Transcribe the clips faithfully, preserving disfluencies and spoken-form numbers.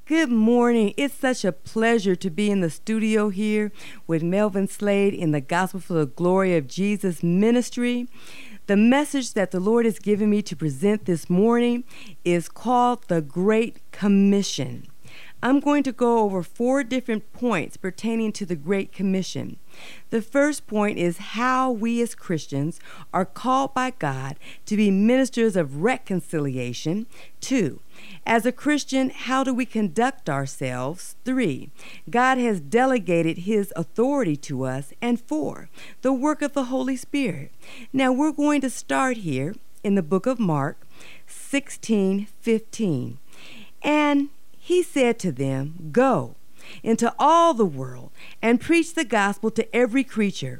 Good morning. It's such a pleasure to be in the studio here with Melvin Slade in the Gospel for the Glory of Jesus ministry. The message that the Lord has given me to present this morning is called the Great Commission. I'm going to go over four different points pertaining to the Great Commission. The first point is how we as Christians are called by God to be ministers of reconciliation. Two, as a Christian, how do we conduct ourselves? Three, God has delegated his authority to us. And four, the work of the Holy Spirit. Now we're going to start here in the book of Mark sixteen fifteen. And he said to them, "Go into all the world and preach the gospel to every creature.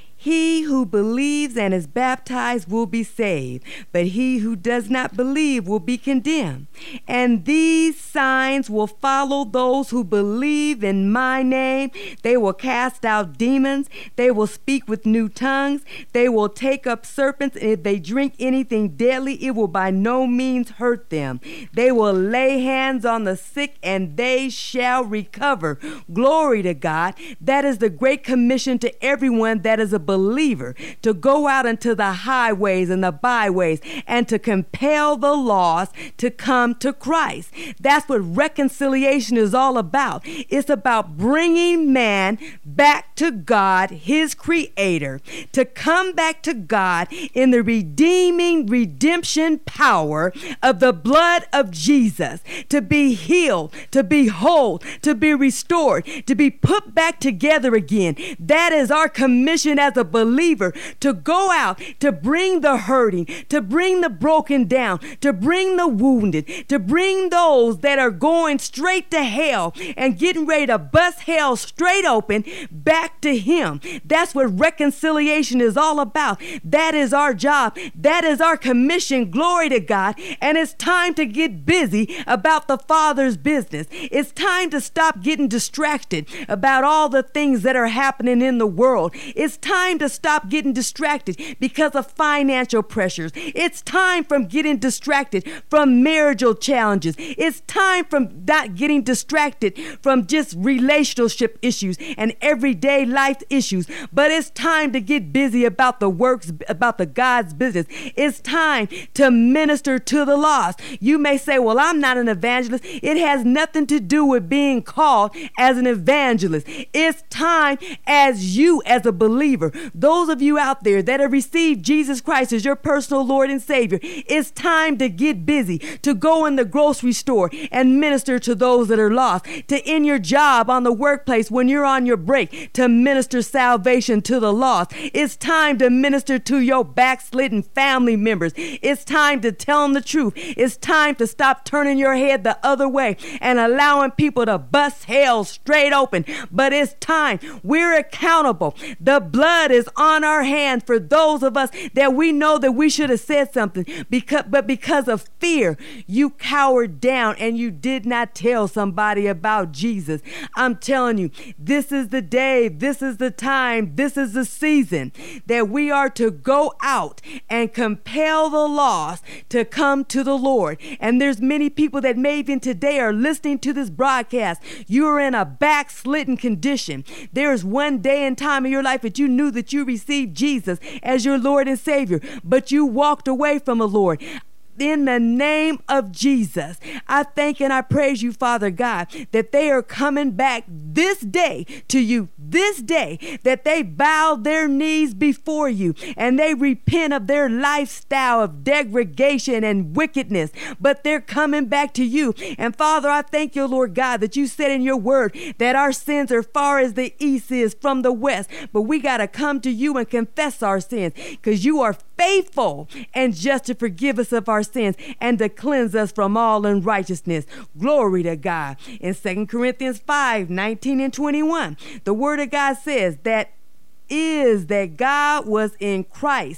He who believes and is baptized will be saved, but he who does not believe will be condemned. And these signs will follow those who believe in my name. They will cast out demons. They will speak with new tongues. They will take up serpents. And if they drink anything deadly, it will by no means hurt them. They will lay hands on the sick and they shall recover." Glory to God. That is the Great Commission to everyone that is a believer. believer to go out into the highways and the byways and to compel the lost to come to Christ. That's what reconciliation is all about. It's about bringing man back to God, his creator, to come back to God in the redeeming redemption power of the blood of Jesus, to be healed, to be whole, to be restored, to be put back together again. That is our commission as a believer, to go out, to bring the hurting, to bring the broken down, to bring the wounded, to bring those that are going straight to hell and getting ready to bust hell straight open back to him. That's what reconciliation is all about. That is our job. That is our commission. Glory to God. And it's time to get busy about the Father's business. It's time to stop getting distracted about all the things that are happening in the world. It's time to stop getting distracted because of financial pressures. It's time from getting distracted from marital challenges. It's time from not getting distracted from just relationship issues and everyday life issues. But it's time to get busy about the works, about the God's business. It's time to minister to the lost. You may say, "Well, I'm not an evangelist." It has nothing to do with being called as an evangelist. It's time as you, as a believer, those of you out there that have received Jesus Christ as your personal Lord and Savior, it's time to get busy, to go in the grocery store and minister to those that are lost, to in your job, on the workplace, when you're on your break, to minister salvation to the lost. It's time to minister to your backslidden family members. It's time to tell them the truth. It's time to stop turning your head the other way and allowing people to bust hell straight open. But it's time. We're accountable. The blood is on our hands for those of us that we know that we should have said something, because but because of fear, you cowered down and you did not tell somebody about Jesus. I'm telling you, this is the day, this is the time, this is the season that we are to go out and compel the lost to come to the Lord. And there's many people that may even today are listening to this broadcast. You are in a backslidden condition. There is one day and time in your life that you knew that you received Jesus as your Lord and Savior, but you walked away from the Lord. In the name of Jesus, I thank and I praise you, Father God, that they are coming back this day to you, this day, that they bow their knees before you and they repent of their lifestyle of degradation and wickedness, but they're coming back to you. And Father, I thank you, Lord God, that you said in your word that our sins are far as the east is from the west, but we got to come to you and confess our sins, because you are faithful and just to forgive us of our sins and to cleanse us from all unrighteousness. Glory to God. In Second Corinthians five nineteen and twenty-one, the word of God says that is that God was in Christ,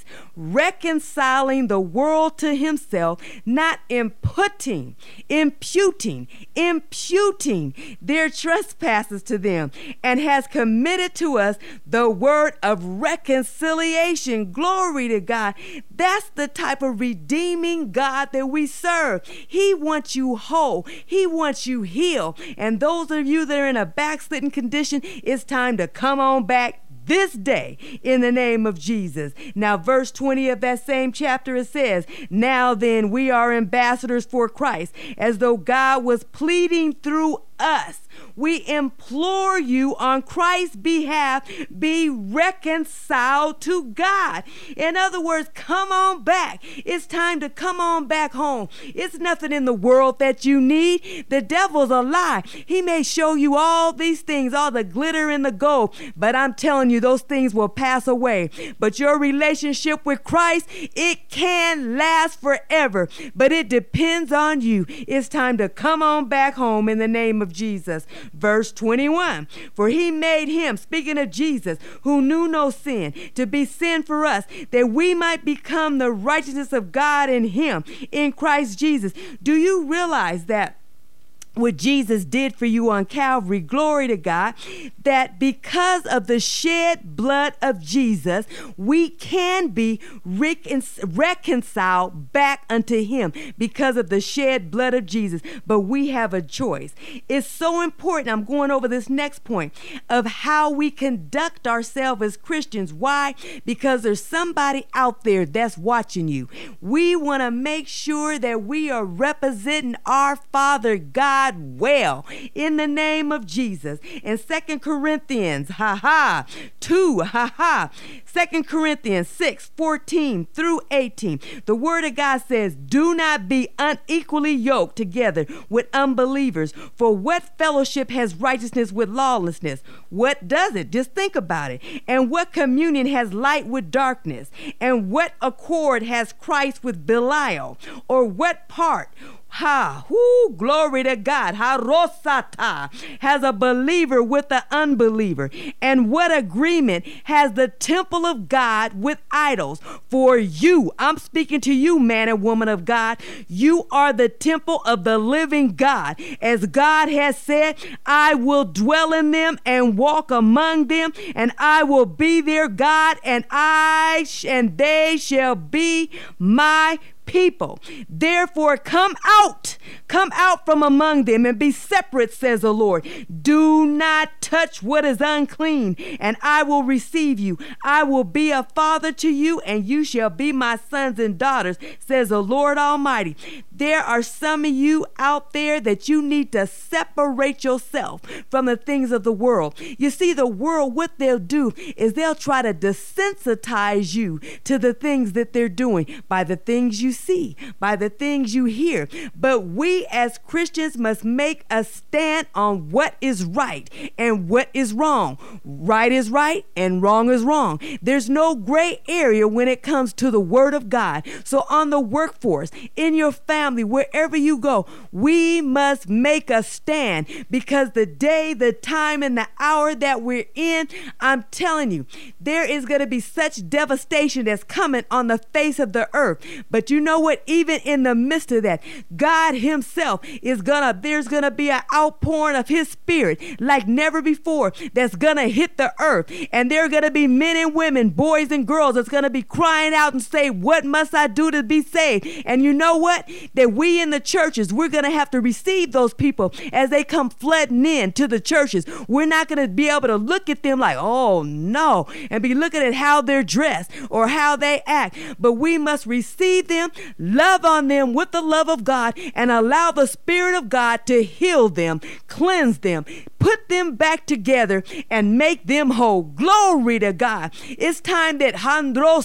reconciling the world to himself, not imputing, imputing, imputing their trespasses to them, and has committed to us the word of reconciliation. Glory to God. That's the type of redeeming God that we serve. He wants you whole. He wants you healed. And those of you that are in a backslidden condition, it's time to come on back this day in the name of Jesus. Now, verse twenty of that same chapter, it says, now then we are ambassadors for Christ, as though God was pleading through us. We implore you on Christ's behalf, be reconciled to God. In other words, come on back. It's time to come on back home. It's nothing in the world that you need. The devil's a lie. He may show you all these things, all the glitter and the gold, but I'm telling you, those things will pass away. But your relationship with Christ, it can last forever, but it depends on you. It's time to come on back home in the name of Jesus. Verse twenty-one, for he made him, speaking of Jesus, who knew no sin, to be sin for us, that we might become the righteousness of God in him, in Christ Jesus. Do you realize that what Jesus did for you on Calvary, glory to God, that because of the shed blood of Jesus, we can be recon- reconciled back unto him because of the shed blood of Jesus. But we have a choice. It's so important. I'm going over this next point of how we conduct ourselves as Christians. Why? Because there's somebody out there that's watching you. We want to make sure that we are representing our Father God well in the name of Jesus. In Second Corinthians, ha ha, two, ha ha, Second Corinthians six, fourteen through eighteen, the word of God says, do not be unequally yoked together with unbelievers. For what fellowship has righteousness with lawlessness? What does it? Just think about it. And what communion has light with darkness? And what accord has Christ with Belial? Or what part Ha, whoo, glory to God. Ha, rosata, has a believer with the unbeliever. And what agreement has the temple of God with idols? For you, I'm speaking to you, man and woman of God, you are the temple of the living God. As God has said, I will dwell in them and walk among them, and I will be their God, and I sh- and they shall be my people. Therefore, come out, come out from among them and be separate, says the Lord. Do not touch what is unclean, and I will receive you. I will be a father to you, and you shall be my sons and daughters, says the Lord Almighty. There are some of you out there that you need to separate yourself from the things of the world. You see, the world, what they'll do is they'll try to desensitize you to the things that they're doing by the things you see, by the things you hear. But we as Christians must make a stand on what is right and what is wrong. Right is right and wrong is wrong. There's no gray area when it comes to the word of God. So on the workforce, in your family, wherever you go, we must make a stand, because the day, the time, and the hour that we're in, I'm telling you, there is going to be such devastation that's coming on the face of the earth. But you know what? Even in the midst of that, God himself is gonna, there's gonna be an outpouring of his spirit like never before that's gonna hit the earth. And there are gonna be men and women, boys and girls that's gonna be crying out and say, what must I do to be saved? And you know what? That we in the churches, we're gonna have to receive those people as they come flooding in to the churches. We're not gonna be able to look at them like, oh no, and be looking at how they're dressed or how they act. But we must receive them, love on them with the love of God, and allow the Spirit of God to heal them, cleanse them, put them back together, and make them whole. Glory to God. It's time that Handro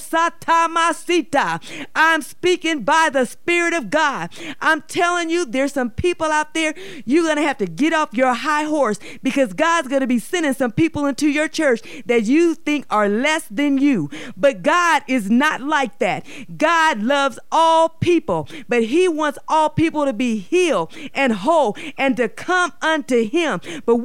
Satamasita, I'm speaking by the Spirit of God. I'm telling you, there's some people out there, you're going to have to get off your high horse, because God's going to be sending some people into your church that you think are less than you. But God is not like that. God loves all people, but he wants all people to be healed and whole and to come unto him. But we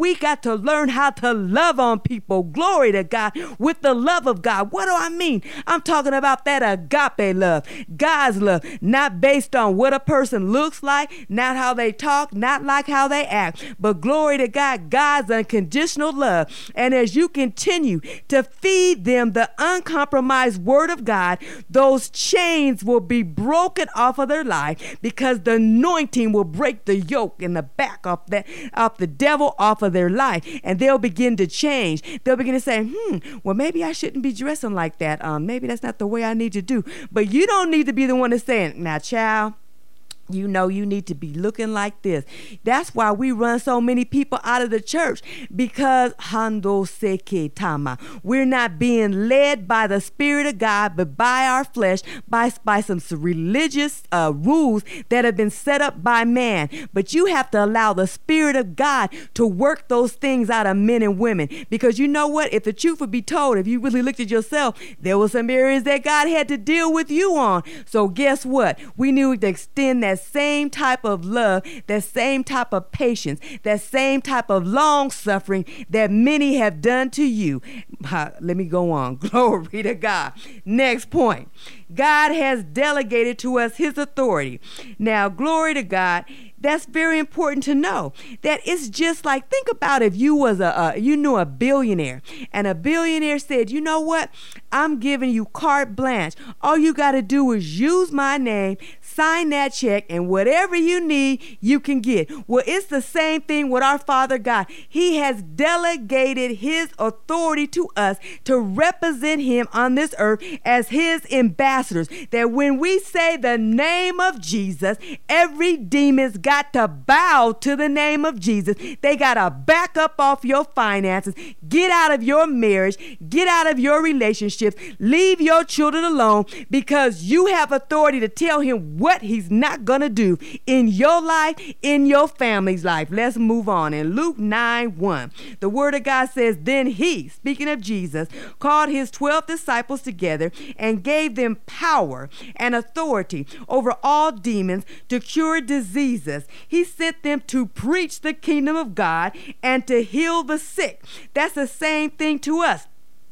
we got to learn how to love on people. Glory to God, with the love of God. What do I mean? I'm talking about that agape love, God's love, not based on what a person looks like, not how they talk, not like how they act, but glory to God, God's unconditional love. And as you continue to feed them the uncompromised word of God, those chains will be broken off of their life, because the anointing will break the yoke in the back off that off the devil off of their life, and they'll begin to change. They'll begin to say, hmm, well, maybe I shouldn't be dressing like that. Um, maybe that's not the way I need to do. But you don't need to be the one that's saying, now, child, you know you need to be looking like this. That's why we run so many people out of the church, because hando seke tama, we're not being led by the Spirit of God, but by our flesh, by, by some religious uh, rules that have been set up by man. But you have to allow the Spirit of God to work those things out of men and women, because you know what? If the truth would be told, if you really looked at yourself, there were some areas that God had to deal with you on. So guess what? We knew to extend that same type of love, that same type of patience, that same type of long suffering that many have done to you. Uh, let me go on. Glory to God. Next point. God has delegated to us his authority. Now, glory to God. That's very important to know, that it's just like, think about if you was a, uh, you knew a billionaire, and a billionaire said, you know what? I'm giving you carte blanche. All you got to do is use my name, sign that check, and whatever you need, you can get. Well, it's the same thing with our Father God. He has delegated his authority to us to represent him on this earth as his ambassadors, that when we say the name of Jesus, every demon's got to bow to the name of Jesus. They got to back up off your finances, get out of your marriage, get out of your relationships, leave your children alone, because you have authority to tell him what he's not going to do in your life, in your family's life. Let's move on. In Luke nine one, the word of God says, then he, speaking of Jesus, called his twelve disciples together and gave them power and authority over all demons to cure diseases. He sent them to preach the kingdom of God and to heal the sick. That's the same thing to us.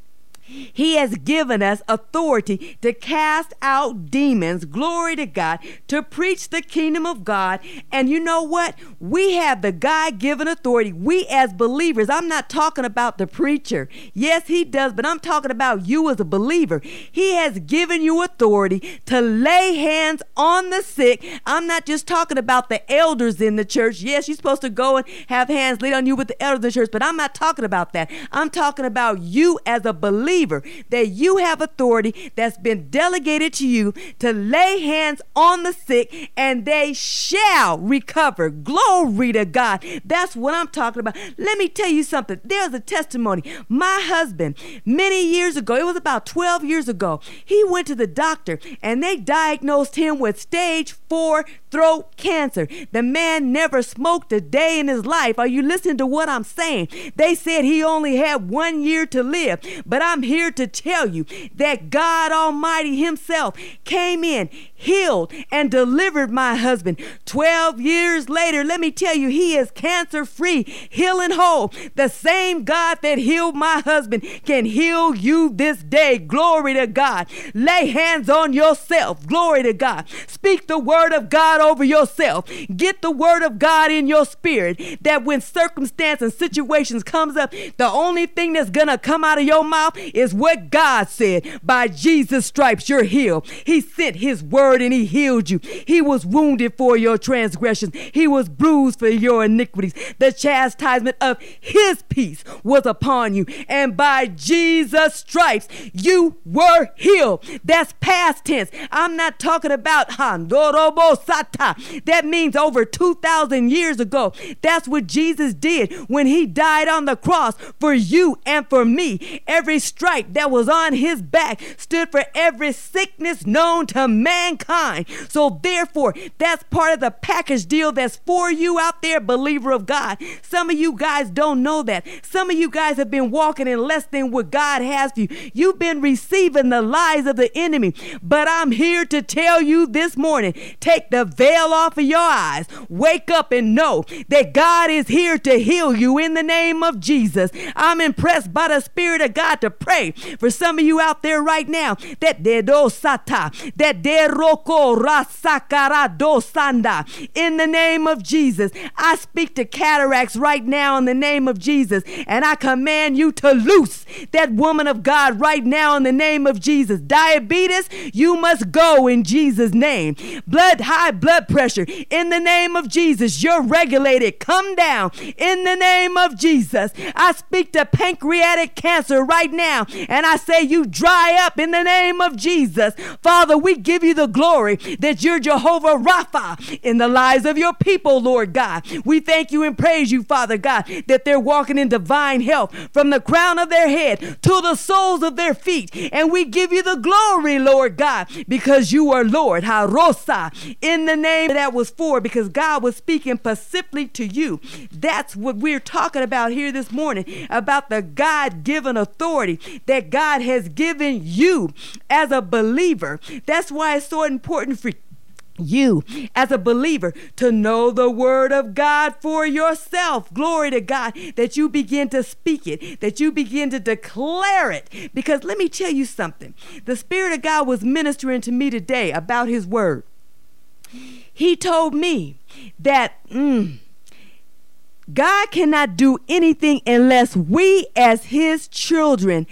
He has given us authority to cast out demons, glory to God, to preach the kingdom of God. And you know what? We have the God-given authority. We as believers, I'm not talking about the preacher. Yes, he does, but I'm talking about you as a believer. He has given you authority to lay hands on the sick. I'm not just talking about the elders in the church. Yes, you're supposed to go and have hands laid on you with the elders in the church, but I'm not talking about that. I'm talking about you as a believer. That you have authority that's been delegated to you to lay hands on the sick and they shall recover. Glory to God. That's what I'm talking about. Let me tell you something. There's a testimony. My husband, many years ago, it was about twelve years ago, he went to the doctor and they diagnosed him with stage four throat cancer. The man never smoked a day in his life. Are you listening to what I'm saying? They said he only had one year to live, but I'm here to tell you that God Almighty himself came in, healed, and delivered my husband. twelve years later, let me tell you, he is cancer-free, healing whole. The same God that healed my husband can heal you this day. Glory to God. Lay hands on yourself. Glory to God. Speak the word of God over yourself. Get the word of God in your spirit, that when circumstance and situations comes up, the only thing that's gonna come out of your mouth is what God said. By Jesus' stripes you're healed. He sent his word and he healed you. He was wounded for your transgressions. He was bruised for your iniquities. The chastisement of his peace was upon you. And by Jesus' stripes you were healed. That's past tense. I'm not talking about Handorobosata. That means over two thousand years ago. That's what Jesus did when he died on the cross for you and for me. Every stripe that was on his back stood for every sickness known to mankind. mankind. So therefore, that's part of the package deal that's for you out there, believer of God. Some of you guys don't know that. Some of you guys have been walking in less than what God has for you. You've been receiving the lies of the enemy. But I'm here to tell you this morning, take the veil off of your eyes. Wake up and know that God is here to heal you in the name of Jesus. I'm impressed by the Spirit of God to pray for some of you out there right now that dedo sata, that deroko rasakara dosanda. In the name of Jesus, I speak to cataracts right now in the name of Jesus, and I command you to loose that woman of God right now in the name of Jesus. Diabetes, you must go in Jesus' name. Blood, high blood pressure, in the name of Jesus, you're regulated. Come down in the name of Jesus. I speak to pancreatic cancer right now, and I say you dry up in the name of Jesus. Father, we give you the glory that you're Jehovah Rapha in the lives of your people, Lord God. We thank you and praise you, Father God, that they're walking in divine health from the crown of their head to the soles of their feet. And we give you the glory, Lord God, because you are Lord. Harosa, in the name that was for, because God was speaking specifically to you. That's what we're talking about here this morning, about the God-given authority that God has given you as a believer. That's why it's so important for you as a believer to know the word of God for yourself. Glory to God, that you begin to speak it, that you begin to declare it. Because let me tell you something. The Spirit of God was ministering to me today about his word. He told me that mm, God cannot do anything unless we as his children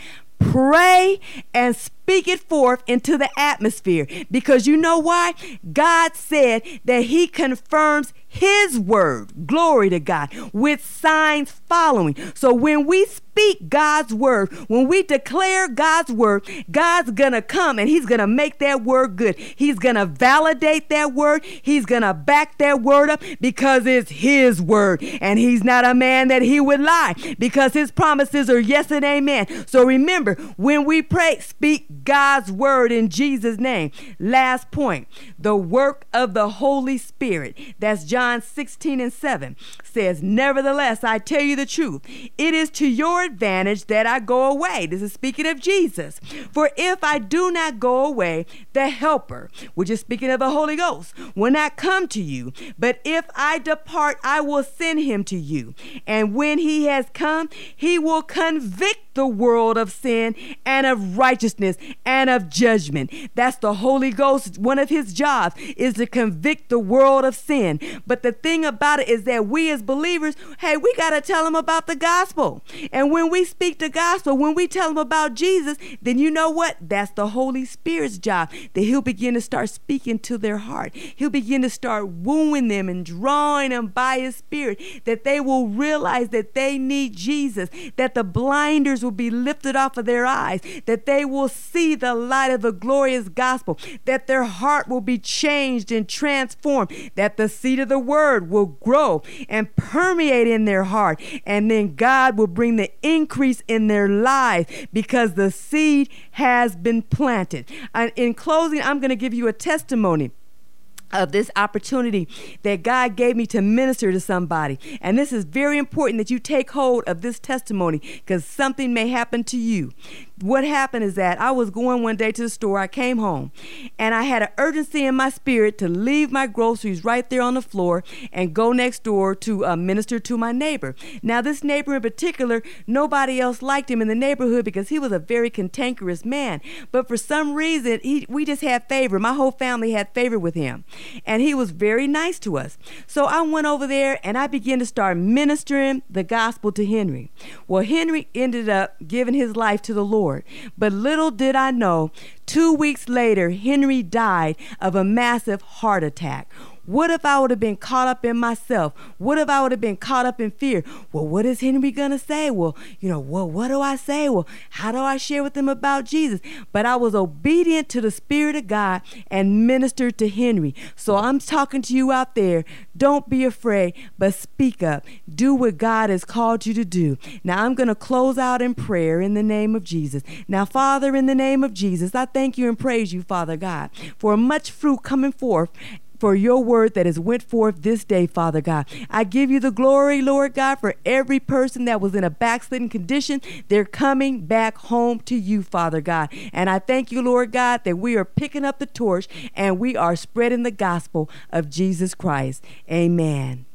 pray and speak it forth into the atmosphere. Because you know why? God said that he confirms his word, glory to God, with signs following. So when we speak God's word, when we declare God's word, God's gonna come and he's gonna make that word good. He's gonna validate that word. He's gonna back that word up because it's his word, and he's not a man that he would lie, because his promises are yes and amen. So remember, when we pray, speak God's word in Jesus' name. Last point, the work of the Holy Spirit. That's John sixteen and seven says, nevertheless, I tell you the truth. It is to your advantage that I go away. This is speaking of Jesus. For if I do not go away, the helper, which is speaking of the Holy Ghost, will not come to you. But if I depart, I will send him to you. And when he has come, he will convict the world of sin and of righteousness and of judgment. That's the Holy Ghost. One of his jobs is to convict the world of sin. But the thing about it is that we as believers, hey, we got to tell them about the gospel. And when we speak the gospel, when we tell them about Jesus, then you know what? That's the Holy Spirit's job, that he'll begin to start speaking to their heart. He'll begin to start wooing them and drawing them by his Spirit, that they will realize that they need Jesus, that the blinders will be lifted off of their eyes, that they will see the light of the glorious gospel, that their heart will be changed and transformed, that the seed of the word will grow and permeate in their heart, and then God will bring the increase in their lives because the seed has been planted. And in closing, I'm going to give you a testimony of this opportunity that God gave me to minister to somebody. And this is very important that you take hold of this testimony, because something may happen to you. What happened is that I was going one day to the store. I came home and I had an urgency in my spirit to leave my groceries right there on the floor and go next door to uh, minister to my neighbor. Now, this neighbor in particular, nobody else liked him in the neighborhood because he was a very cantankerous man. But for some reason, he, we just had favor. My whole family had favor with him. And he was very nice to us. So I went over there and I began to start ministering the gospel to Henry. Well, Henry ended up giving his life to the Lord. But little did I know, two weeks later, Henry died of a massive heart attack. What if I would have been caught up in myself? What if I would have been caught up in fear? Well, what is Henry going to say? Well, you know, well, what do I say? Well, how do I share with them about Jesus? But I was obedient to the Spirit of God and ministered to Henry. So I'm talking to you out there. Don't be afraid, but speak up. Do what God has called you to do. Now I'm going to close out in prayer in the name of Jesus. Now, Father, in the name of Jesus, I thank you and praise you, Father God, for much fruit coming forth for your word that has went forth this day, Father God. I give you the glory, Lord God, for every person that was in a backslidden condition. They're coming back home to you, Father God. And I thank you, Lord God, that we are picking up the torch and we are spreading the gospel of Jesus Christ. Amen.